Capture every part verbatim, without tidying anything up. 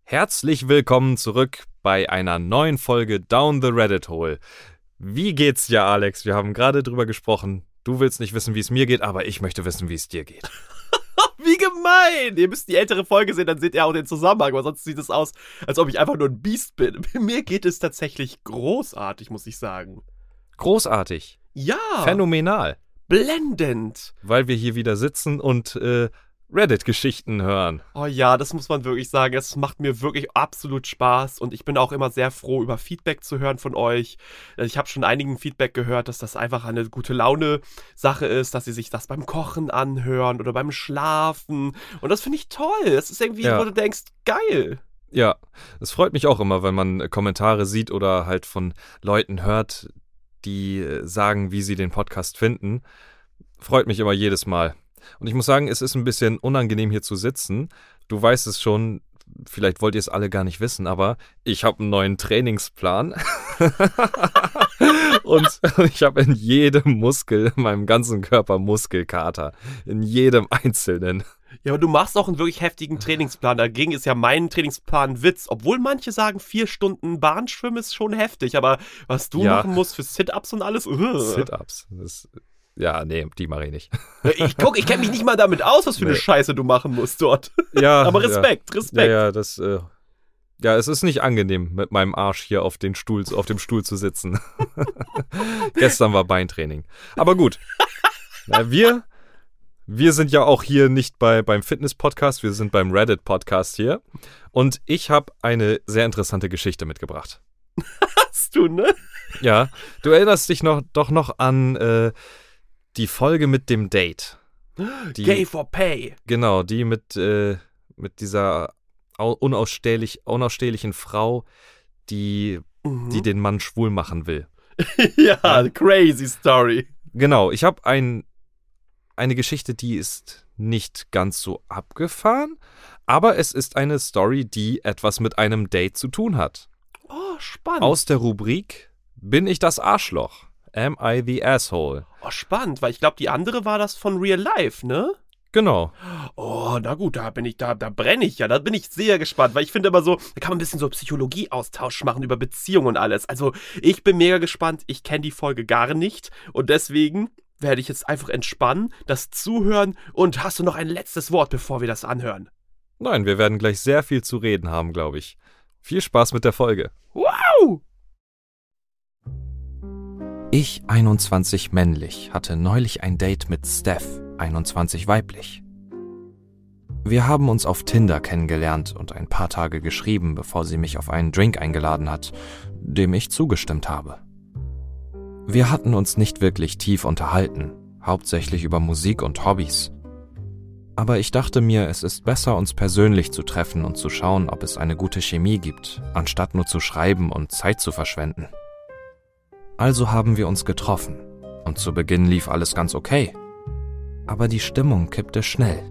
Herzlich willkommen zurück bei einer neuen Folge Down the Reddit Hole. Wie geht's dir, Alex? Wir haben gerade drüber gesprochen. Du willst nicht wissen, wie es mir geht, aber ich möchte wissen, wie es dir geht. Wie gemein! Ihr müsst die ältere Folge sehen, dann seht ihr auch den Zusammenhang, aber sonst sieht es aus, als ob ich einfach nur ein Biest bin. Mir geht es tatsächlich großartig, muss ich sagen. Großartig. Ja. Phänomenal. Blendend. Weil wir hier wieder sitzen und äh, Reddit-Geschichten hören. Oh ja, das muss man wirklich sagen. Es macht mir wirklich absolut Spaß und ich bin auch immer sehr froh, über Feedback zu hören von euch. Ich habe schon einigen Feedback gehört, dass das einfach eine gute Laune-Sache ist, dass sie sich das beim Kochen anhören oder beim Schlafen. Und das finde ich toll. Das ist irgendwie, ja. Wo du denkst, geil. Ja, es freut mich auch immer, wenn man Kommentare sieht oder halt von Leuten hört, die sagen, wie sie den Podcast finden. Freut mich immer jedes Mal. Und ich muss sagen, es ist ein bisschen unangenehm, hier zu sitzen. Du weißt es schon, vielleicht wollt ihr es alle gar nicht wissen, aber ich habe einen neuen Trainingsplan. Und ich habe in jedem Muskel, in meinem ganzen Körper Muskelkater. In jedem einzelnen. Ja, aber du machst auch einen wirklich heftigen Trainingsplan. Dagegen ist ja mein Trainingsplan ein Witz. Obwohl manche sagen, vier Stunden Bahnschwimmen ist schon heftig. Aber was du ja. machen musst für Sit-Ups und alles. Uh. Sit-Ups, das Ja, nee, die mache ich nicht. Ich guck, ich kenne mich nicht mal damit aus, was für nee. eine Scheiße du machen musst dort. Ja. Aber Respekt, ja. Respekt. Ja, ja, das, äh, ja, es ist nicht angenehm, mit meinem Arsch hier auf, den Stuhl, auf dem Stuhl zu sitzen. Gestern war Beintraining. Aber gut. Na, wir, wir sind ja auch hier nicht bei, beim Fitness-Podcast, wir sind beim Reddit-Podcast hier. Und ich habe eine sehr interessante Geschichte mitgebracht. Hast du, ne? Ja, du erinnerst dich noch, doch noch an, äh, die Folge mit dem Date. Die, Gay for Pay. Genau, die mit, äh, mit dieser unausstehlich, unausstehlichen Frau, die, mhm. die den Mann schwul machen will. ja, ja, crazy story. Genau, ich habe ein, eine Geschichte, die ist nicht ganz so abgefahren, aber es ist eine Story, die etwas mit einem Date zu tun hat. Oh, spannend. Aus der Rubrik Bin ich das Arschloch? Am I the Asshole? Oh, spannend, weil ich glaube, die andere war das von Real Life, ne? Genau. Oh, na gut, da bin ich, da, da brenne ich ja, da bin ich sehr gespannt, weil ich finde immer so, da kann man ein bisschen so Psychologie-Austausch machen über Beziehungen und alles. Also, ich bin mega gespannt, ich kenne die Folge gar nicht und deswegen werde ich jetzt einfach entspannen, das zuhören und hast du noch ein letztes Wort, bevor wir das anhören? Nein, wir werden gleich sehr viel zu reden haben, glaube ich. Viel Spaß mit der Folge. Wow! Ich, einundzwanzig männlich, hatte neulich ein Date mit Steph, einundzwanzig weiblich. Wir haben uns auf Tinder kennengelernt und ein paar Tage geschrieben, bevor sie mich auf einen Drink eingeladen hat, dem ich zugestimmt habe. Wir hatten uns nicht wirklich tief unterhalten, hauptsächlich über Musik und Hobbys. Aber ich dachte mir, es ist besser, uns persönlich zu treffen und zu schauen, ob es eine gute Chemie gibt, anstatt nur zu schreiben und Zeit zu verschwenden. Also haben wir uns getroffen und zu Beginn lief alles ganz okay. Aber die Stimmung kippte schnell.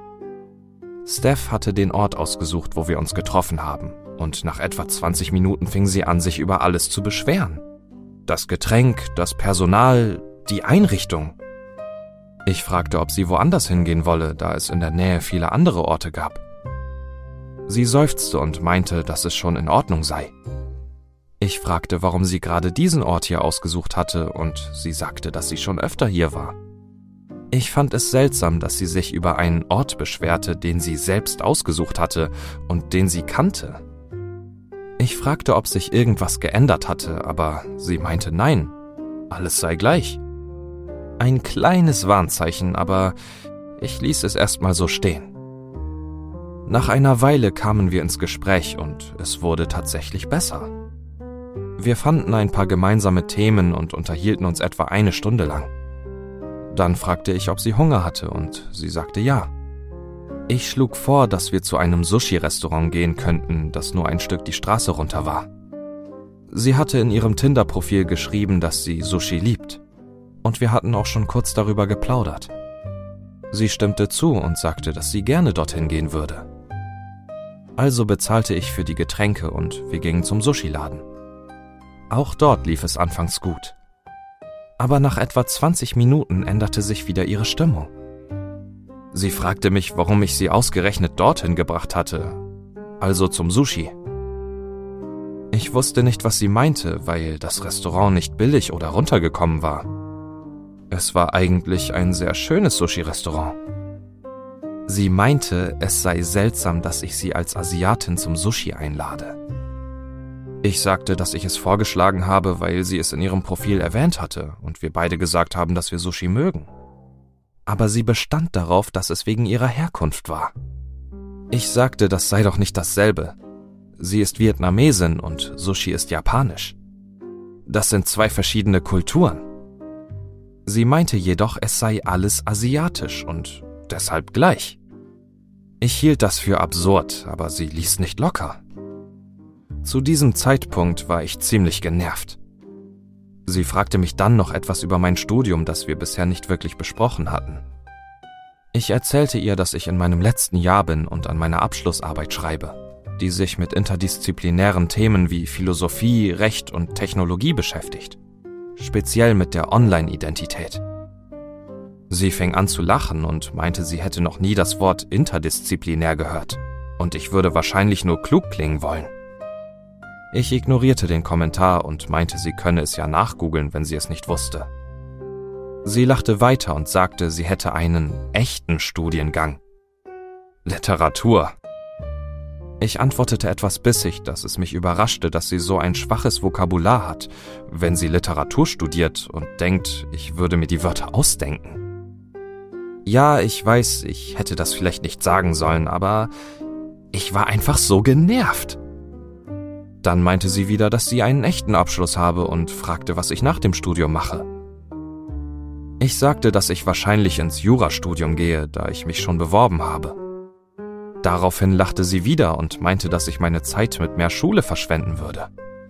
Steph hatte den Ort ausgesucht, wo wir uns getroffen haben und nach etwa zwanzig Minuten fing sie an, sich über alles zu beschweren. Das Getränk, das Personal, die Einrichtung. Ich fragte, ob sie woanders hingehen wolle, da es in der Nähe viele andere Orte gab. Sie seufzte und meinte, dass es schon in Ordnung sei. Ich fragte, warum sie gerade diesen Ort hier ausgesucht hatte und sie sagte, dass sie schon öfter hier war. Ich fand es seltsam, dass sie sich über einen Ort beschwerte, den sie selbst ausgesucht hatte und den sie kannte. Ich fragte, ob sich irgendwas geändert hatte, aber sie meinte nein, alles sei gleich. Ein kleines Warnzeichen, aber ich ließ es erstmal so stehen. Nach einer Weile kamen wir ins Gespräch und es wurde tatsächlich besser. Wir fanden ein paar gemeinsame Themen und unterhielten uns etwa eine Stunde lang. Dann fragte ich, ob sie Hunger hatte und sie sagte ja. Ich schlug vor, dass wir zu einem Sushi-Restaurant gehen könnten, das nur ein Stück die Straße runter war. Sie hatte in ihrem Tinder-Profil geschrieben, dass sie Sushi liebt. Und wir hatten auch schon kurz darüber geplaudert. Sie stimmte zu und sagte, dass sie gerne dorthin gehen würde. Also bezahlte ich für die Getränke und wir gingen zum Sushi-Laden. Auch dort lief es anfangs gut. Aber nach etwa zwanzig Minuten änderte sich wieder ihre Stimmung. Sie fragte mich, warum ich sie ausgerechnet dorthin gebracht hatte. also zum Sushi. Ich wusste nicht, was sie meinte, weil das Restaurant nicht billig oder runtergekommen war. Es war eigentlich ein sehr schönes Sushi-Restaurant. Sie meinte, es sei seltsam, dass ich sie als Asiatin zum Sushi einlade. Ich sagte, dass ich es vorgeschlagen habe, weil sie es in ihrem Profil erwähnt hatte und wir beide gesagt haben, dass wir Sushi mögen. Aber sie bestand darauf, dass es wegen ihrer Herkunft war. Ich sagte, das sei doch nicht dasselbe. Sie ist Vietnamesin und Sushi ist japanisch. Das sind zwei verschiedene Kulturen. Sie meinte jedoch, es sei alles asiatisch und deshalb gleich. Ich hielt das für absurd, aber sie ließ nicht locker. Zu diesem Zeitpunkt war ich ziemlich genervt. Sie fragte mich dann noch etwas über mein Studium, das wir bisher nicht wirklich besprochen hatten. Ich erzählte ihr, dass ich in meinem letzten Jahr bin und an meiner Abschlussarbeit schreibe, die sich mit interdisziplinären Themen wie Philosophie, Recht und Technologie beschäftigt, speziell mit der Online-Identität. Sie fing an zu lachen und meinte, sie hätte noch nie das Wort interdisziplinär gehört und ich würde wahrscheinlich nur klug klingen wollen. Ich ignorierte den Kommentar und meinte, sie könne es ja nachgoogeln, wenn sie es nicht wusste. Sie lachte weiter und sagte, sie hätte einen echten Studiengang. Literatur. Ich antwortete etwas bissig, dass es mich überraschte, dass sie so ein schwaches Vokabular hat, wenn sie Literatur studiert und denkt, ich würde mir die Wörter ausdenken. Ja, ich weiß, ich hätte das vielleicht nicht sagen sollen, aber ich war einfach so genervt. Dann meinte sie wieder, dass sie einen echten Abschluss habe und fragte, was ich nach dem Studium mache. Ich sagte, dass ich wahrscheinlich ins Jurastudium gehe, da ich mich schon beworben habe. Daraufhin lachte sie wieder und meinte, dass ich meine Zeit mit mehr Schule verschwenden würde.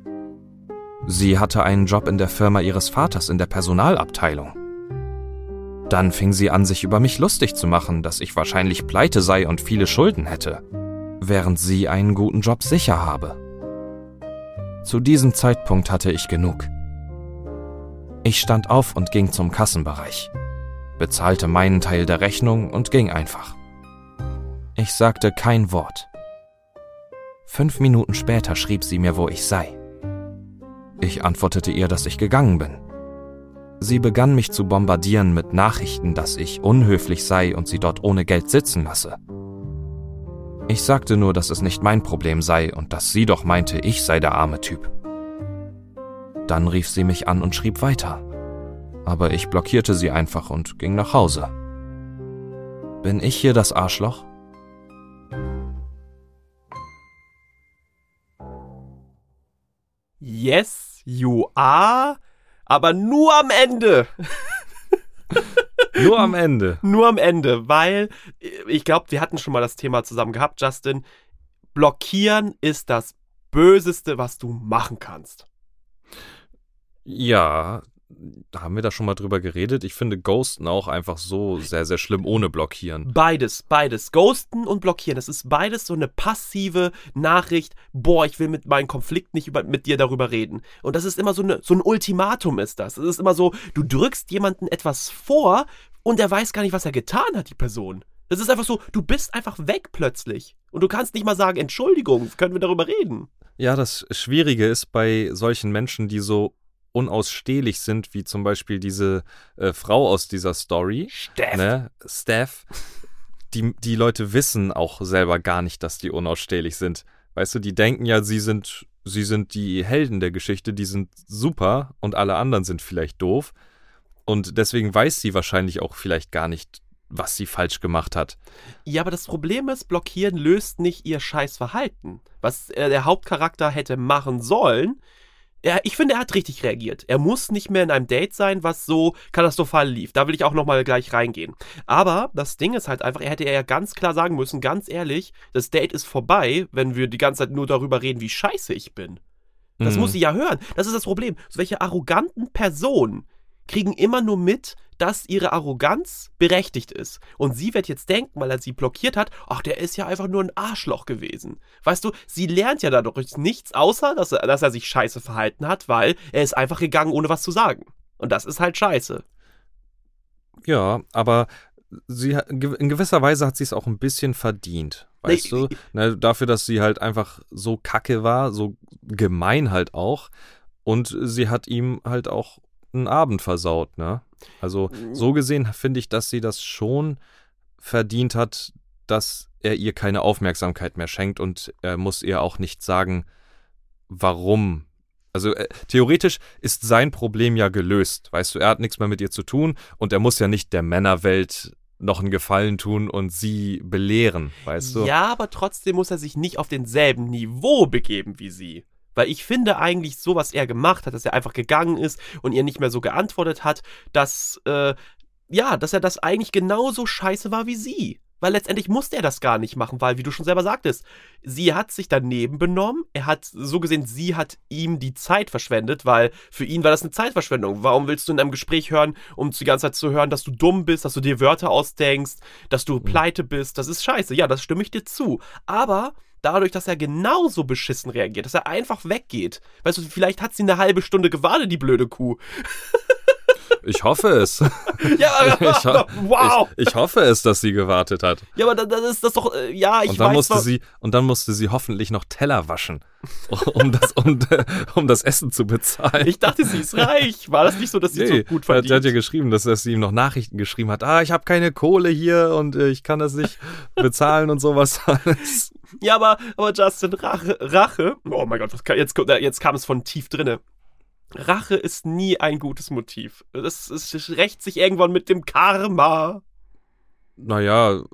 Sie hatte einen Job in der Firma ihres Vaters in der Personalabteilung. Dann fing sie an, sich über mich lustig zu machen, dass ich wahrscheinlich pleite sei und viele Schulden hätte, während sie einen guten Job sicher habe. Zu diesem Zeitpunkt hatte ich genug. Ich stand auf und ging zum Kassenbereich, bezahlte meinen Teil der Rechnung und ging einfach. Ich sagte kein Wort. Fünf Minuten später schrieb sie mir, wo ich sei. Ich antwortete ihr, dass ich gegangen bin. Sie begann mich zu bombardieren mit Nachrichten, dass ich unhöflich sei und sie dort ohne Geld sitzen lasse. Ich sagte nur, dass es nicht mein Problem sei und dass sie doch meinte, ich sei der arme Typ. Dann rief sie mich an und schrieb weiter. Aber ich blockierte sie einfach und ging nach Hause. Bin ich hier das Arschloch? Yes, you are, aber nur am Ende. Nur am Ende. Nur am Ende, weil ich glaube, wir hatten schon mal das Thema zusammen gehabt, Justin. Blockieren ist das Böseste, was du machen kannst. Ja, haben wir da schon mal drüber geredet? Ich finde Ghosten auch einfach so sehr, sehr schlimm ohne Blockieren. Beides, beides. Ghosten und Blockieren. Das ist beides so eine passive Nachricht. Boah, ich will mit meinem Konflikt nicht über, mit dir darüber reden. Und das ist immer so, eine, so ein Ultimatum ist das. Es ist immer so, du drückst jemanden etwas vor und er weiß gar nicht, was er getan hat, die Person. Das ist einfach so, du bist einfach weg plötzlich. Und du kannst nicht mal sagen, Entschuldigung, können wir darüber reden? Ja, das Schwierige ist bei solchen Menschen, die so unausstehlich sind, wie zum Beispiel diese äh, Frau aus dieser Story. Steph. Ne? Steph. Die, die Leute wissen auch selber gar nicht, dass die unausstehlich sind. Weißt du, die denken ja, sie sind, sie sind die Helden der Geschichte, die sind super und alle anderen sind vielleicht doof. Und deswegen weiß sie wahrscheinlich auch vielleicht gar nicht, was sie falsch gemacht hat. Ja, aber das Problem ist, Blockieren löst nicht ihr Scheißverhalten. Was äh, der Hauptcharakter hätte machen sollen. Er, ich finde, er hat richtig reagiert. Er muss nicht mehr in einem Date sein, was so katastrophal lief. Da will ich auch nochmal gleich reingehen. Aber das Ding ist halt einfach, er hätte ja ganz klar sagen müssen, ganz ehrlich, das Date ist vorbei, wenn wir die ganze Zeit nur darüber reden, wie scheiße ich bin. Das Mhm. muss sie ja hören. Das ist das Problem. So welche arroganten Personen kriegen immer nur mit, dass ihre Arroganz berechtigt ist. Und sie wird jetzt denken, weil er sie blockiert hat, ach, der ist ja einfach nur ein Arschloch gewesen. Weißt du, sie lernt ja dadurch nichts, außer, dass er, dass er sich scheiße verhalten hat, weil er ist einfach gegangen, ohne was zu sagen. Und das ist halt scheiße. Ja, aber sie, hat- in gewisser Weise hat sie es auch ein bisschen verdient. Weißt Nee, du? Ne, dafür, dass sie halt einfach so kacke war, so gemein halt auch. Und sie hat ihm halt auch einen Abend versaut, ne? Also so gesehen finde ich, dass sie das schon verdient hat, dass er ihr keine Aufmerksamkeit mehr schenkt und er muss ihr auch nicht sagen, warum. Also äh, theoretisch ist sein Problem ja gelöst, weißt du, er hat nichts mehr mit ihr zu tun und er muss ja nicht der Männerwelt noch einen Gefallen tun und sie belehren, weißt du? Ja, aber trotzdem muss er sich nicht auf denselben Niveau begeben wie sie. Weil ich finde eigentlich so, was er gemacht hat, dass er einfach gegangen ist und ihr nicht mehr so geantwortet hat, dass, äh, ja, dass er das eigentlich genauso scheiße war wie sie. Weil letztendlich musste er das gar nicht machen, weil, wie du schon selber sagtest, sie hat sich daneben benommen, er hat, so gesehen, sie hat ihm die Zeit verschwendet, weil für ihn war das eine Zeitverschwendung. Warum willst du in einem Gespräch hören, um die ganze Zeit zu hören, dass du dumm bist, dass du dir Wörter ausdenkst, dass du pleite bist, das ist scheiße, ja, das stimme ich dir zu. Aber dadurch, dass er genauso beschissen reagiert, dass er einfach weggeht, weißt du, vielleicht hat sie eine halbe Stunde gewartet, die blöde Kuh. Ich hoffe es. Ja, ich, ho wow. ich, ich hoffe es, dass sie gewartet hat. Ja, aber dann, dann ist das doch, äh, ja, ich und dann weiß musste zwar, sie Und dann musste sie hoffentlich noch Teller waschen, um das, um, um das Essen zu bezahlen. ich dachte, sie ist reich. War das nicht so, dass sie Nee, so gut er, verdient? er hat ja geschrieben, dass er sie ihm noch Nachrichten geschrieben hat. Ah, ich habe keine Kohle hier und äh, ich kann das nicht bezahlen und sowas alles. Ja, aber, aber Justin, Rache, Rache, oh mein Gott, was kann, jetzt, jetzt kam es von tief drinne. Rache ist nie ein gutes Motiv. Das, das rächt sich irgendwann mit dem Karma. Naja,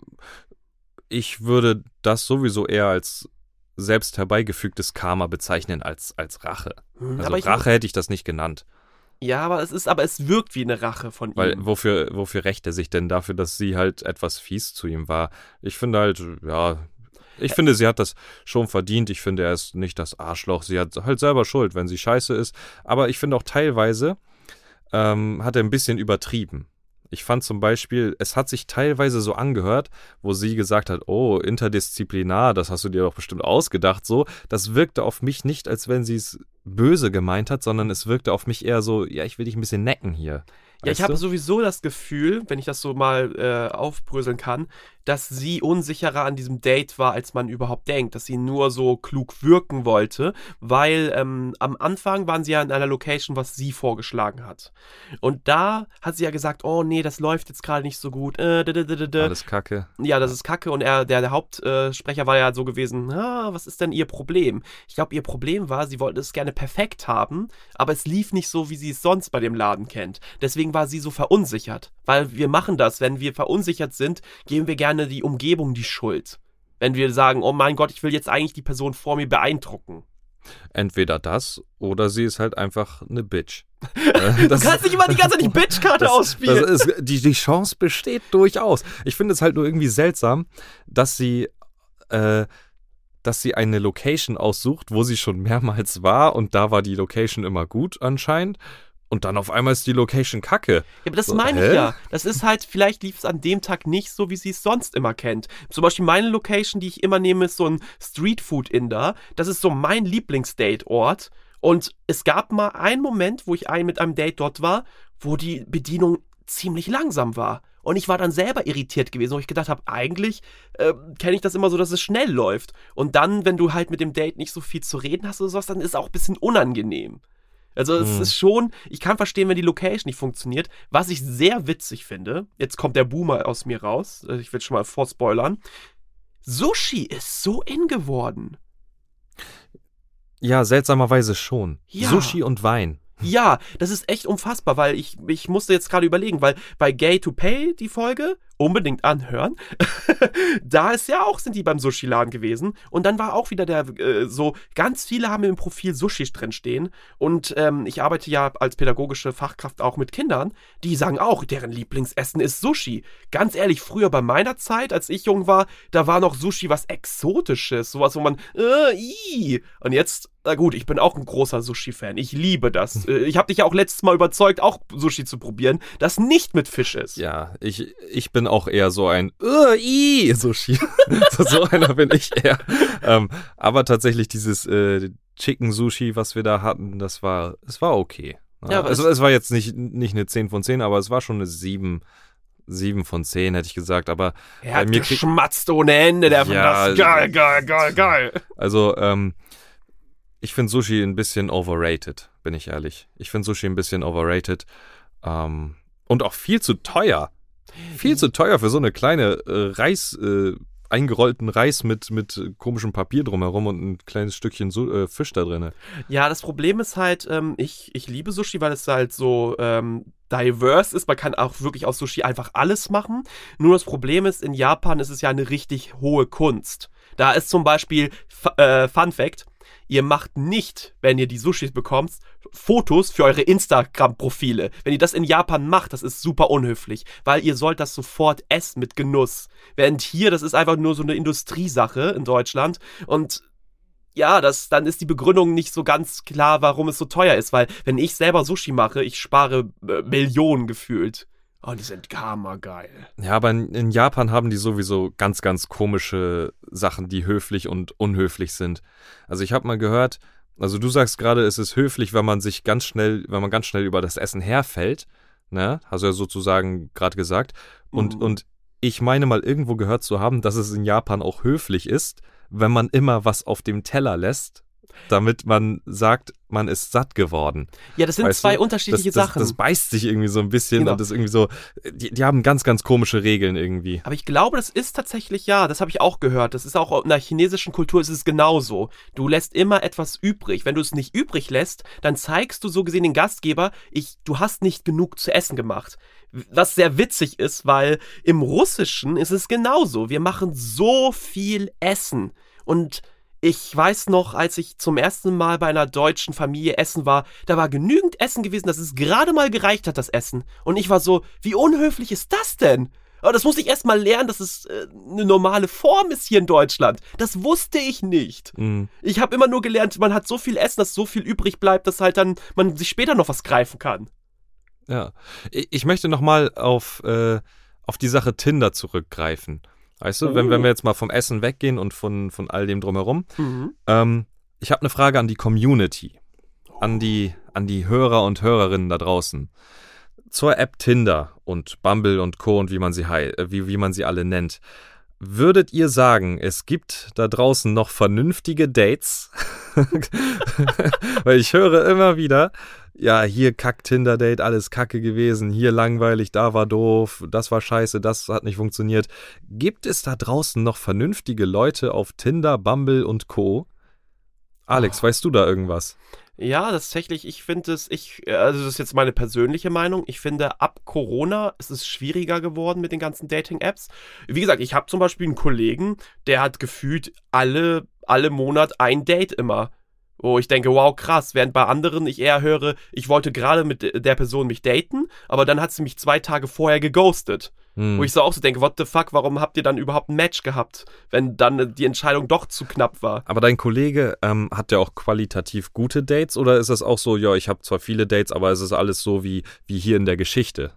ich würde das sowieso eher als selbst herbeigefügtes Karma bezeichnen als, als Rache. Also aber ich, Rache hätte ich das nicht genannt. Ja, aber es ist, aber es wirkt wie eine Rache von Weil ihm. wofür, wofür rächt er sich denn dafür, dass sie halt etwas fies zu ihm war? Ich finde halt, ja, ich finde, sie hat das schon verdient. Ich finde, er ist nicht das Arschloch. Sie hat halt selber Schuld, wenn sie scheiße ist. Aber ich finde auch teilweise ähm, hat er ein bisschen übertrieben. Ich fand zum Beispiel, es hat sich teilweise so angehört, wo sie gesagt hat, oh, interdisziplinar, das hast du dir doch bestimmt ausgedacht, so. Das wirkte auf mich nicht, als wenn sie es böse gemeint hat, sondern es wirkte auf mich eher so, ja, ich will dich ein bisschen necken hier. Ja, ich habe sowieso das Gefühl, wenn ich das so mal äh, aufbröseln kann, dass sie unsicherer an diesem Date war, als man überhaupt denkt. Dass sie nur so klug wirken wollte, weil ähm, am Anfang waren sie ja in einer Location, was sie vorgeschlagen hat. Und da hat sie ja gesagt, oh nee, das läuft jetzt gerade nicht so gut. Äh, d -d -d -d -d. Alles Kacke. Ja, das ist Kacke. Und er, der, der Hauptsprecher war ja so gewesen, ah, was ist denn ihr Problem? Ich glaube, ihr Problem war, sie wollte es gerne perfekt haben, aber es lief nicht so, wie sie es sonst bei dem Laden kennt. Deswegen war sie so verunsichert. Weil wir machen das, wenn wir verunsichert sind, geben wir gerne die Umgebung die Schuld. Wenn wir sagen, oh mein Gott, ich will jetzt eigentlich die Person vor mir beeindrucken. Entweder das oder sie ist halt einfach eine Bitch. Du kannst nicht immer die ganze Zeit die Bitch-Karte das, ausspielen. Das ist, die, die Chance besteht durchaus. Ich finde es halt nur irgendwie seltsam, dass sie, äh, dass sie eine Location aussucht, wo sie schon mehrmals war und da war die Location immer gut anscheinend. Und dann auf einmal ist die Location kacke. Ja, aber das So, meine hä? ich ja. Das ist halt, vielleicht lief es an dem Tag nicht so, wie sie es sonst immer kennt. Zum Beispiel meine Location, die ich immer nehme, ist so ein Streetfood-Inder. Das ist so mein Lieblingsdate-Ort. Und es gab mal einen Moment, wo ich ein, mit einem Date dort war, wo die Bedienung ziemlich langsam war. Und ich war dann selber irritiert gewesen, wo ich gedacht habe, eigentlich äh, kenne ich das immer so, dass es schnell läuft. Und dann, wenn du halt mit dem Date nicht so viel zu reden hast oder sowas, dann ist es auch ein bisschen unangenehm. Also es Mhm. ist schon, ich kann verstehen, wenn die Location nicht funktioniert. Was ich sehr witzig finde, jetzt kommt der Boomer aus mir raus, ich will schon mal vorspoilern, Sushi ist so in geworden. Ja, seltsamerweise schon. Ja. Sushi und Wein. Ja, das ist echt unfassbar, weil ich, ich musste jetzt gerade überlegen, weil bei Gay to Pay, die Folge, unbedingt anhören, da ist ja auch, sind die beim Sushi-Laden gewesen und dann war auch wieder der, äh, so, ganz viele haben im Profil Sushi drin stehen und ähm, ich arbeite ja als pädagogische Fachkraft auch mit Kindern, die sagen auch, deren Lieblingsessen ist Sushi. Ganz ehrlich, früher bei meiner Zeit, als ich jung war, da war noch Sushi was Exotisches, sowas, wo man, äh, ii. Und jetzt, na gut, ich bin auch ein großer Sushi-Fan, ich liebe das. Äh, Ich habe dich ja auch letztes Mal überzeugt, auch Sushi zu probieren, das nicht mit Fisch ist. Ja, ich, ich bin auch eher so ein uh, i, Sushi. So einer bin ich eher. Ähm, aber tatsächlich dieses äh, Chicken Sushi, was wir da hatten, das war, es war okay. Ja, aber also, es- es war jetzt nicht, nicht eine zehn von zehn, aber es war schon eine sieben sieben von zehn hätte ich gesagt, aber Er bei hat mir krieg- geschmatzt ohne Ende, der Ja, das geil, geil, geil, geil. Also, ähm, ich finde Sushi ein bisschen overrated, bin ich ehrlich. Ich finde Sushi ein bisschen overrated ähm, und auch viel zu teuer. Viel zu teuer für so eine kleine äh, Reis, äh, eingerollten Reis mit, mit komischem Papier drumherum und ein kleines Stückchen Su- äh, Fisch da drin. Ja, das Problem ist halt, ähm, ich, ich liebe Sushi, weil es halt so ähm, diverse ist. Man kann auch wirklich aus Sushi einfach alles machen. Nur das Problem ist, in Japan ist es ja eine richtig hohe Kunst. Da ist zum Beispiel, F- äh, Fun Fact, ihr macht nicht, wenn ihr die Sushis bekommt, Fotos für eure Instagram-Profile. Wenn ihr das in Japan macht, das ist super unhöflich, weil ihr sollt das sofort essen mit Genuss. Während hier, das ist einfach nur so eine Industriesache in Deutschland und ja, das, dann ist die Begründung nicht so ganz klar, warum es so teuer ist, weil wenn ich selber Sushi mache, ich spare äh, Millionen gefühlt. Oh, die sind hammergeil. Ja, aber in, in Japan haben die sowieso ganz, ganz komische Sachen, die höflich und unhöflich sind. Also ich habe mal gehört, also du sagst gerade, es ist höflich, wenn man sich ganz schnell, wenn man ganz schnell über das Essen herfällt, ne? Hast du ja sozusagen gerade gesagt. Und, Mhm. und ich meine mal irgendwo gehört zu haben, dass es in Japan auch höflich ist, wenn man immer was auf dem Teller lässt, damit man sagt, man ist satt geworden. Ja, das sind Weißt zwei du? unterschiedliche das, das, Sachen. Das beißt sich irgendwie so ein bisschen Genau. und das ist irgendwie so, die, die haben ganz, ganz komische Regeln irgendwie. Aber ich glaube, das ist tatsächlich, ja, das habe ich auch gehört. Das ist auch in der chinesischen Kultur ist es genauso. Du lässt immer etwas übrig. Wenn du es nicht übrig lässt, dann zeigst du so gesehen den Gastgeber, ich, du hast nicht genug zu essen gemacht. Was sehr witzig ist, weil im Russischen ist es genauso. Wir machen so viel Essen. Und ich weiß noch, als ich zum ersten Mal bei einer deutschen Familie essen war, da war genügend Essen gewesen, dass es gerade mal gereicht hat, das Essen. Und ich war so, wie unhöflich ist das denn? Aber das muss ich erst mal lernen, dass es äh, eine normale Form ist hier in Deutschland. Das wusste ich nicht. Mhm. Ich habe immer nur gelernt, man hat so viel Essen, dass so viel übrig bleibt, dass halt dann man sich später noch was greifen kann. Ja. Ich, ich möchte nochmal auf, äh, auf die Sache Tinder zurückgreifen. Weißt du, Oh. wenn, wenn wir jetzt mal vom Essen weggehen und von, von all dem drumherum. Mhm. Ähm, ich habe eine Frage an die Community, an die, an die Hörer und Hörerinnen da draußen. Zur App Tinder und Bumble und Co. und wie man sie, hei- äh, wie, wie man sie alle nennt. Würdet ihr sagen, es gibt da draußen noch vernünftige Dates? Weil ich höre immer wieder, ja, hier Kack-Tinder-Date, alles Kacke gewesen, hier langweilig, da war doof, das war scheiße, das hat nicht funktioniert. Gibt es da draußen noch vernünftige Leute auf Tinder, Bumble und Co.? Alex, Oh. weißt du da irgendwas? Ja, tatsächlich, ich finde es, ich, also das ist jetzt meine persönliche Meinung, ich finde, ab Corona ist es schwieriger geworden mit den ganzen Dating-Apps. Wie gesagt, ich habe zum Beispiel einen Kollegen, der hat gefühlt alle, alle Monat ein Date immer. Wo ich denke, wow, krass, während bei anderen ich eher höre, ich wollte gerade mit der Person mich daten, aber dann hat sie mich zwei Tage vorher geghostet. Hm. Wo ich so auch so denke, what the fuck, warum habt ihr dann überhaupt ein Match gehabt, wenn dann die Entscheidung doch zu knapp war? Aber dein Kollege, ähm, hat der auch qualitativ gute Dates oder ist das auch so, ja, ich habe zwar viele Dates, aber es ist alles so wie, wie hier in der Geschichte?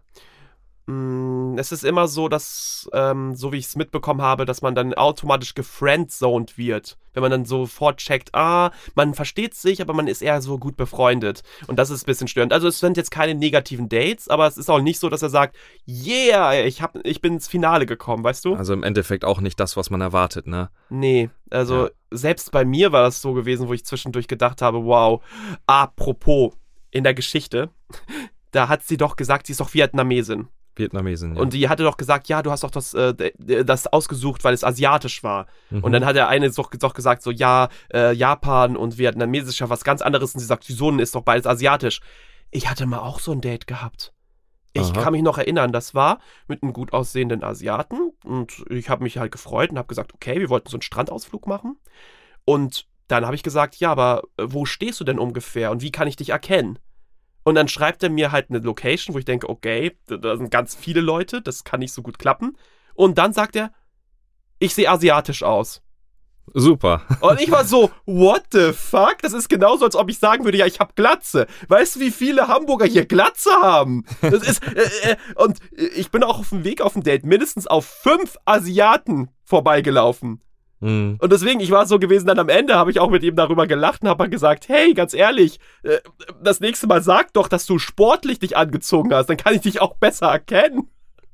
Mm, Es ist immer so, dass, ähm, so wie ich es mitbekommen habe, dass man dann automatisch gefriendzoned wird. Wenn man dann sofort checkt, ah, man versteht sich, aber man ist eher so gut befreundet. Und das ist ein bisschen störend. Also es sind jetzt keine negativen Dates, aber es ist auch nicht so, dass er sagt, yeah, ich, hab, ich bin ins Finale gekommen, weißt du? Also im Endeffekt auch nicht das, was man erwartet, ne? Nee, also Ja. selbst bei mir war das so gewesen, wo ich zwischendurch gedacht habe, wow, apropos, in der Geschichte, da hat sie doch gesagt, sie ist doch Vietnamesin. Vietnamesin, ja. Und die hatte doch gesagt, ja, du hast doch das, äh, d- das ausgesucht, weil es asiatisch war. Mhm. Und dann hat der eine doch, doch gesagt, so, ja, äh, Japan und Vietnamesisch ja was ganz anderes. Und sie sagt, wieso denn, ist doch beides asiatisch. Ich hatte mal auch so ein Date gehabt. Ich Aha. kann mich noch erinnern, das war mit einem gut aussehenden Asiaten. Und ich habe mich halt gefreut und habe gesagt, okay, wir wollten so einen Strandausflug machen. Und dann habe ich gesagt, ja, aber äh, wo stehst du denn ungefähr und wie kann ich dich erkennen? Und dann schreibt er mir halt eine Location, wo ich denke, okay, da, da sind ganz viele Leute, das kann nicht so gut klappen. Und dann sagt er, ich sehe asiatisch aus. Super. Und ich war so, what the fuck? Das ist genauso, als ob ich sagen würde, ja, ich habe Glatze. Weißt du, wie viele Hamburger hier Glatze haben? Das ist, äh, äh, und ich bin auch auf dem Weg auf ein Date mindestens auf fünf Asiaten vorbeigelaufen. Mhm. Und deswegen, ich war so gewesen, dann am Ende habe ich auch mit ihm darüber gelacht und habe gesagt, hey, ganz ehrlich, äh, das nächste Mal sag doch, dass du sportlich dich angezogen hast, dann kann ich dich auch besser erkennen.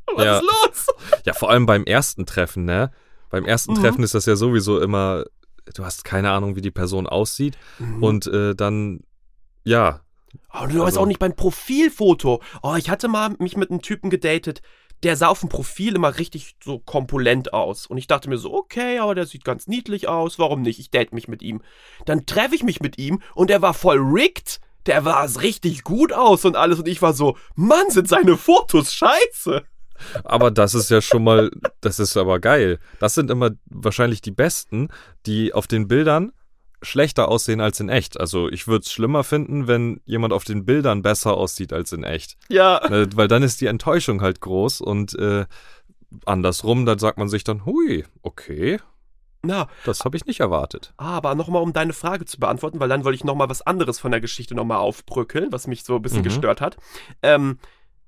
Was Ja. ist los? Ja, vor allem beim ersten Treffen, ne? Beim ersten Mhm. Treffen ist das ja sowieso immer, du hast keine Ahnung, wie die Person aussieht. Mhm. Und äh, dann, ja. Oh, du weißt Also- auch nicht beim Profilfoto. Oh, ich hatte mal mich mit einem Typen gedatet, der sah auf dem Profil immer richtig so kompulent aus. Und ich dachte mir so, okay, aber der sieht ganz niedlich aus, warum nicht? Ich date mich mit ihm. Dann treffe ich mich mit ihm und der war voll rigged. Der war richtig gut aus und alles. Und ich war so, Mann, sind seine Fotos scheiße. Aber das ist ja schon mal, das ist aber geil. Das sind immer wahrscheinlich die Besten, die auf den Bildern schlechter aussehen als in echt. Also ich würde es schlimmer finden, wenn jemand auf den Bildern besser aussieht als in echt. Ja. Äh, weil dann ist die Enttäuschung halt groß und äh, andersrum, dann sagt man sich dann, hui, okay, Na, das habe ich nicht erwartet. aber nochmal, um deine Frage zu beantworten, weil dann wollte ich nochmal was anderes von der Geschichte nochmal aufbröckeln, was mich so ein bisschen Mhm. gestört hat. Ähm,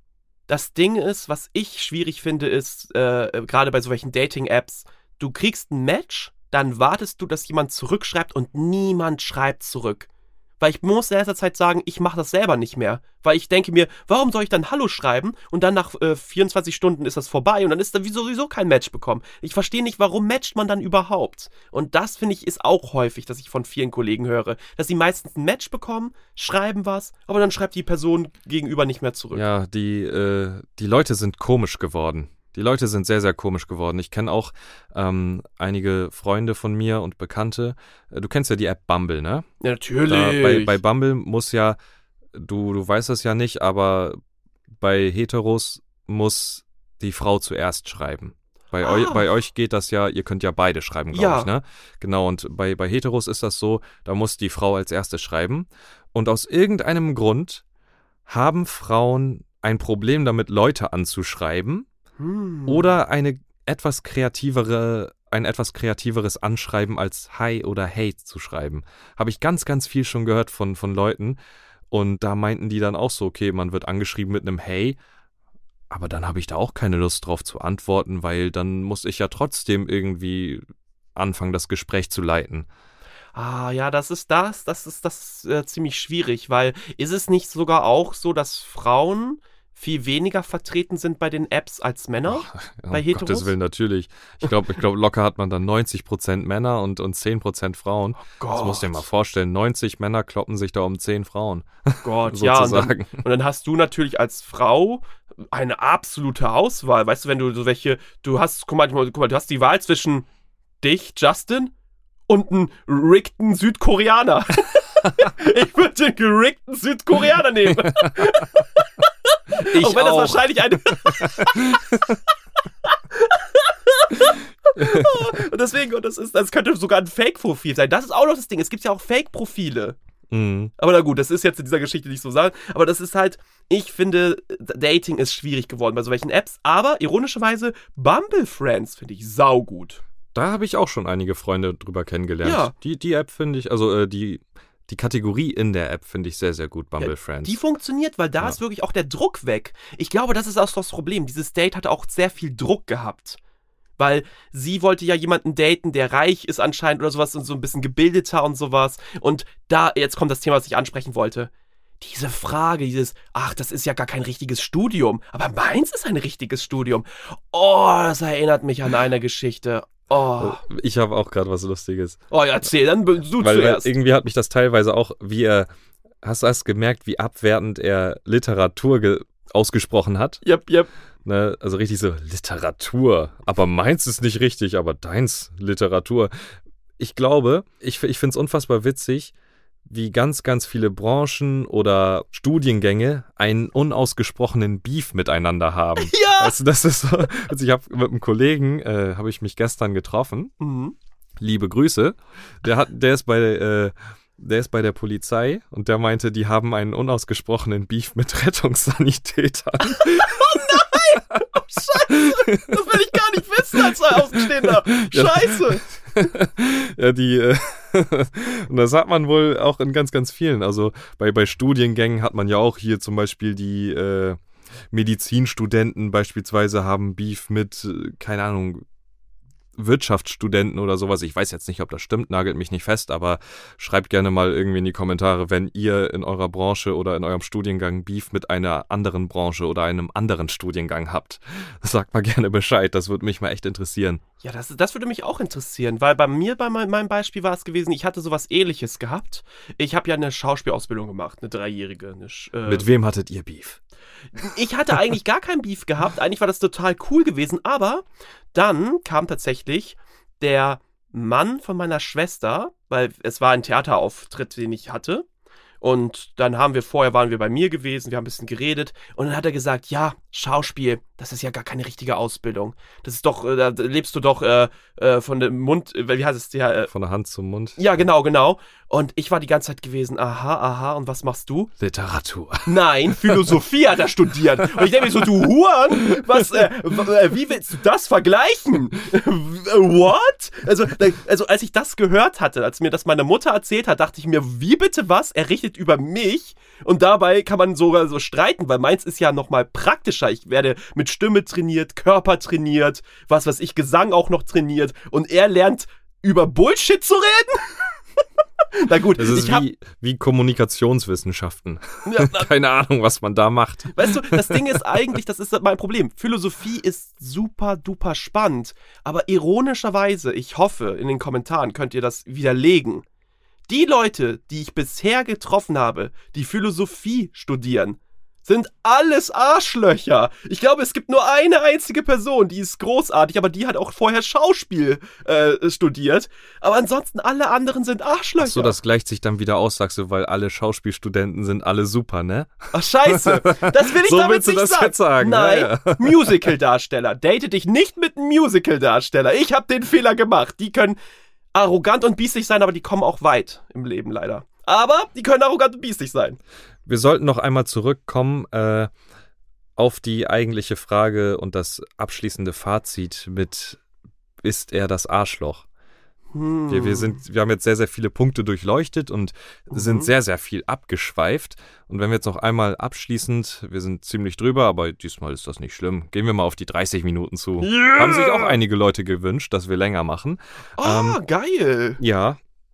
das Ding ist, was ich schwierig finde, ist, äh, gerade bei solchen Dating-Apps, du kriegst ein Match, dann wartest du, dass jemand zurückschreibt und niemand schreibt zurück. Weil ich muss in letzter Zeit sagen, ich mache das selber nicht mehr. Weil ich denke mir, warum soll ich dann Hallo schreiben und dann nach äh, vierundzwanzig Stunden ist das vorbei und dann ist da wie sowieso kein Match bekommen. Ich verstehe nicht, warum matcht man dann überhaupt? Und das, finde ich, ist auch häufig, dass ich von vielen Kollegen höre, dass sie meistens ein Match bekommen, schreiben was, aber dann schreibt die Person gegenüber nicht mehr zurück. Ja, die, äh, die Leute sind komisch geworden. Die Leute sind sehr, sehr komisch geworden. Ich kenne auch ähm, einige Freunde von mir und Bekannte. Äh, Du kennst ja die App Bumble, ne? Ja, natürlich. Da, bei, bei Bumble muss ja, du, du weißt es ja nicht, aber bei Heteros muss die Frau zuerst schreiben. Bei, Ah. eu, bei euch geht das ja, ihr könnt ja beide schreiben, glaube Ja. ich, ne? Genau, und bei, bei Heteros ist das so, da muss die Frau als erstes schreiben. Und aus irgendeinem Grund haben Frauen ein Problem damit, Leute anzuschreiben Hm. oder eine etwas kreativere, ein etwas kreativeres Anschreiben als Hi oder Hey zu schreiben. Habe ich ganz, ganz viel schon gehört von, von Leuten. Und da meinten die dann auch so, okay, man wird angeschrieben mit einem Hey, aber dann habe ich da auch keine Lust drauf zu antworten, weil dann muss ich ja trotzdem irgendwie anfangen, das Gespräch zu leiten. Ah, ja, das ist das, das ist das ist, äh, ziemlich schwierig, weil ist es nicht sogar auch so, dass Frauen viel weniger vertreten sind bei den Apps als Männer? Ja, Bei um Heteros? Gottes Willen, natürlich. Ich glaube, ich glaub, locker hat man dann neunzig Prozent Männer und, und zehn Prozent Frauen. Das musst du dir mal vorstellen. neunzig Männer kloppen sich da um zehn Frauen, Gott, ja, und dann, sozusagen. und dann hast du natürlich als Frau eine absolute Auswahl. Weißt du, wenn du so welche, du hast, guck mal, guck mal, du hast die Wahl zwischen dich, Justin, und einen riggten Südkoreaner. Ich würde den geriggten Südkoreaner nehmen. Ich auch wenn das auch. wahrscheinlich eine. Und deswegen, und das ist, das könnte sogar ein Fake-Profil sein. Das ist auch noch das Ding. Es gibt ja auch Fake-Profile. Mhm. Aber na gut, das ist jetzt in dieser Geschichte nicht so sagen. Aber das ist halt, ich finde, Dating ist schwierig geworden bei so welchen Apps. Aber ironischerweise, Bumble Friends finde ich saugut. Da habe ich auch schon einige Freunde drüber kennengelernt. Ja. Die, die App finde ich, also äh, die, die Kategorie in der App finde ich sehr, sehr gut, Bumble Ja, Friends. Die funktioniert, weil da Ja. ist wirklich auch der Druck weg. Ich glaube, das ist auch das Problem. Dieses Date hat auch sehr viel Druck gehabt. Weil sie wollte ja jemanden daten, der reich ist anscheinend oder sowas und so ein bisschen gebildeter und sowas. Und da, jetzt kommt das Thema, was ich ansprechen wollte. Diese Frage, dieses, ach, das ist ja gar kein richtiges Studium. Aber meins ist ein richtiges Studium. Oh, das erinnert mich an eine Geschichte. Oh, Ich habe auch gerade was Lustiges. oh erzähl, dann du Weil, weil zuerst. irgendwie hat mich das teilweise auch, wie er, hast du erst gemerkt, wie abwertend er Literatur ge ausgesprochen hat? Yep, yep. Ne? Also richtig so, Literatur. Aber meins ist nicht richtig, aber deins Literatur. Ich glaube, ich, ich finde es unfassbar witzig, wie ganz, ganz viele Branchen oder Studiengänge einen unausgesprochenen Beef miteinander haben. Ja! Weißt du, das ist so, also ich habe mit einem Kollegen, äh, habe ich mich gestern getroffen, Mhm. liebe Grüße, der hat, der ist bei, äh, der ist bei der Polizei und der meinte, die haben einen unausgesprochenen Beef mit Rettungssanitätern. Scheiße, das will ich gar nicht wissen als Außenstehender. Ja. Scheiße. Ja, die, äh, und das hat man wohl auch in ganz, ganz vielen. Also bei, bei Studiengängen hat man ja auch hier zum Beispiel die äh, Medizinstudenten beispielsweise haben Beef mit, äh, keine Ahnung, Wirtschaftsstudenten oder sowas. Ich weiß jetzt nicht, ob das stimmt, nagelt mich nicht fest, aber schreibt gerne mal irgendwie in die Kommentare, wenn ihr in eurer Branche oder in eurem Studiengang Beef mit einer anderen Branche oder einem anderen Studiengang habt. Sagt mal gerne Bescheid, das würde mich mal echt interessieren. Ja, das, das würde mich auch interessieren, weil bei mir, bei mein, meinem Beispiel war es gewesen, ich hatte sowas Ähnliches gehabt. Ich habe ja eine Schauspielausbildung gemacht, eine dreijährige. Eine, äh, mit wem hattet ihr Beef? Ich hatte eigentlich gar kein Beef gehabt, eigentlich war das total cool gewesen, aber dann kam tatsächlich der Mann von meiner Schwester, weil es war ein Theaterauftritt, den ich hatte. Und dann haben wir, vorher waren wir bei mir gewesen, wir haben ein bisschen geredet und dann hat er gesagt, ja, Schauspiel, das ist ja gar keine richtige Ausbildung. Das ist doch, äh, da lebst du doch äh, äh, von dem Mund, äh, wie heißt es ja? Äh, von der Hand zum Mund. Ja, genau, genau. Und ich war die ganze Zeit gewesen, aha, aha, und was machst du? Literatur. Nein, Philosophie hat er studiert. Und ich denke mir so, du Huren, was, äh, wie willst du das vergleichen? What? Also, also, als ich das gehört hatte, als mir das meine Mutter erzählt hat, dachte ich mir, wie bitte was? Er richtet über mich und dabei kann man sogar so streiten, weil meins ist ja nochmal praktischer. Ich werde mit Stimme trainiert, Körper trainiert, was weiß ich, Gesang auch noch trainiert und er lernt über Bullshit zu reden? Na gut, das ist ich hab, wie, wie Kommunikationswissenschaften. Ja, keine Ahnung, was man da macht. Weißt du, das Ding ist eigentlich, das ist mein Problem. Philosophie ist super duper spannend, aber ironischerweise, ich hoffe, in den Kommentaren könnt ihr das widerlegen. Die Leute, die ich bisher getroffen habe, die Philosophie studieren, sind alles Arschlöcher. Ich glaube, es gibt nur eine einzige Person, die ist großartig, aber die hat auch vorher Schauspiel äh, studiert. Aber ansonsten alle anderen sind Arschlöcher. Ach so, das gleicht sich dann wieder aus, sagst du, weil alle Schauspielstudenten sind alle super, ne? Ach, scheiße. Das will ich so damit willst du nicht das sagen. Jetzt sagen. Nein, ja, ja. Musical-Darsteller. Date dich nicht mit einem Musical-Darsteller. Ich habe den Fehler gemacht. Die können arrogant und biestig sein, aber die kommen auch weit im Leben leider. Aber die können arrogant und biestig sein. Wir sollten noch einmal zurückkommen äh, auf die eigentliche Frage und das abschließende Fazit mit, ist er das Arschloch? Hm. Wir, wir, sind, wir haben jetzt sehr, sehr viele Punkte durchleuchtet und mhm. sind sehr, sehr viel abgeschweift. Und wenn wir jetzt noch einmal abschließend, wir sind ziemlich drüber, aber diesmal ist das nicht schlimm, gehen wir mal auf die dreißig Minuten zu. Yeah. Haben sich auch einige Leute gewünscht, dass wir länger machen. Oh, ähm, geil. Ja.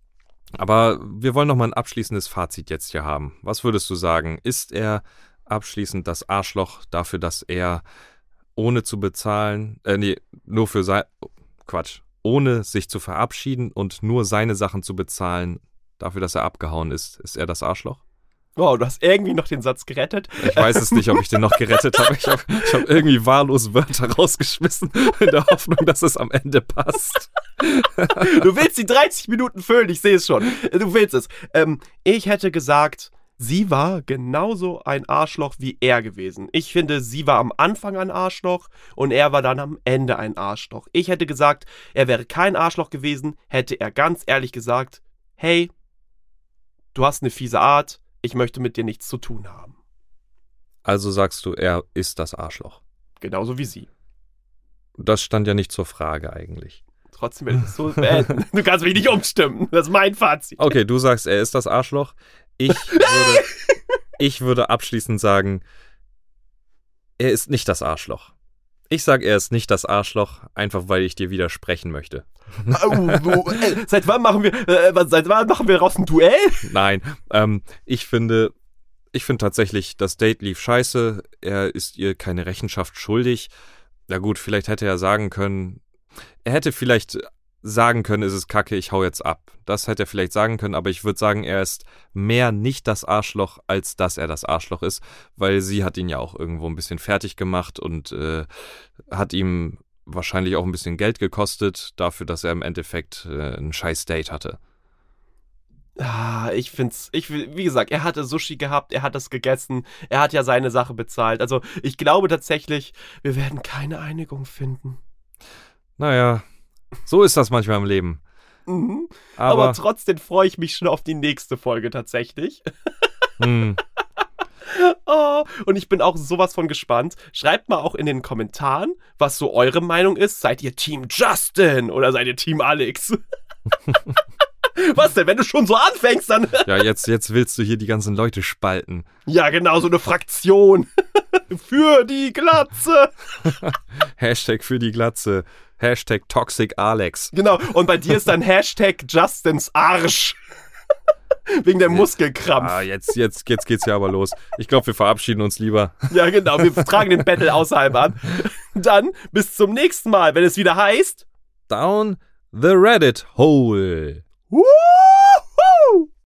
Aber wir wollen noch mal ein abschließendes Fazit jetzt hier haben. Was würdest du sagen? Ist er abschließend das Arschloch dafür, dass er ohne zu bezahlen, äh, nee, nur für sein, oh, Quatsch, ohne sich zu verabschieden und nur seine Sachen zu bezahlen, dafür, dass er abgehauen ist, ist er das Arschloch? Wow, du hast irgendwie noch den Satz gerettet. Ich weiß es nicht, ob ich den noch gerettet habe. Ich habe ich hab irgendwie wahllos Wörter rausgeschmissen, in der Hoffnung, dass es am Ende passt. Du willst die dreißig Minuten füllen, ich sehe es schon. Du willst es. Ähm, ich hätte gesagt, sie war genauso ein Arschloch wie er gewesen. Ich finde, sie war am Anfang ein Arschloch und er war dann am Ende ein Arschloch. Ich hätte gesagt, er wäre kein Arschloch gewesen, hätte er ganz ehrlich gesagt, hey, du hast eine fiese Art, ich möchte mit dir nichts zu tun haben. Also sagst du, er ist das Arschloch. Genauso wie sie. Das stand ja nicht zur Frage eigentlich. Trotzdem werde ich das so beenden. Du kannst mich nicht umstimmen. Das ist mein Fazit. Okay, du sagst, er ist das Arschloch. Ich würde, ich würde abschließend sagen, er ist nicht das Arschloch. Ich sage, er ist nicht das Arschloch, einfach weil ich dir widersprechen möchte. Seit wann machen wir, äh, seit wann machen wir raus ein Duell? Nein, ähm, ich finde, ich finde tatsächlich, das Date lief scheiße. Er ist ihr keine Rechenschaft schuldig. Na gut, vielleicht hätte er sagen können, er hätte vielleicht sagen können, es ist kacke, ich hau jetzt ab. Das hätte er vielleicht sagen können, aber ich würde sagen, er ist mehr nicht das Arschloch, als dass er das Arschloch ist, weil sie hat ihn ja auch irgendwo ein bisschen fertig gemacht und äh, hat ihm wahrscheinlich auch ein bisschen Geld gekostet, dafür, dass er im Endeffekt äh, ein scheiß Date hatte. Ah, ich find's, ich, wie gesagt, er hatte Sushi gehabt, er hat das gegessen, er hat ja seine Sache bezahlt. Also ich glaube tatsächlich, wir werden keine Einigung finden. Naja, so ist das manchmal im Leben. Mhm. Aber, Aber trotzdem freue ich mich schon auf die nächste Folge tatsächlich. Hm. Oh, und ich bin auch sowas von gespannt. Schreibt mal auch in den Kommentaren, was so eure Meinung ist. Seid ihr Team Justin oder seid ihr Team Alex? Was denn, wenn du schon so anfängst, dann... Ja, jetzt, jetzt willst du hier die ganzen Leute spalten. Ja, genau, so eine Fraktion. Für die Glatze. Hashtag für die Glatze. Hashtag Toxic Alex. Genau, und bei dir ist dann Hashtag Justins Arsch. Wegen der Muskelkrampf. Ah, jetzt, jetzt, jetzt geht's ja aber los. Ich glaube, wir verabschieden uns lieber. Ja, genau, wir tragen den Battle außerhalb an. Dann bis zum nächsten Mal, wenn es wieder heißt... Down the Reddit Hole. Woo!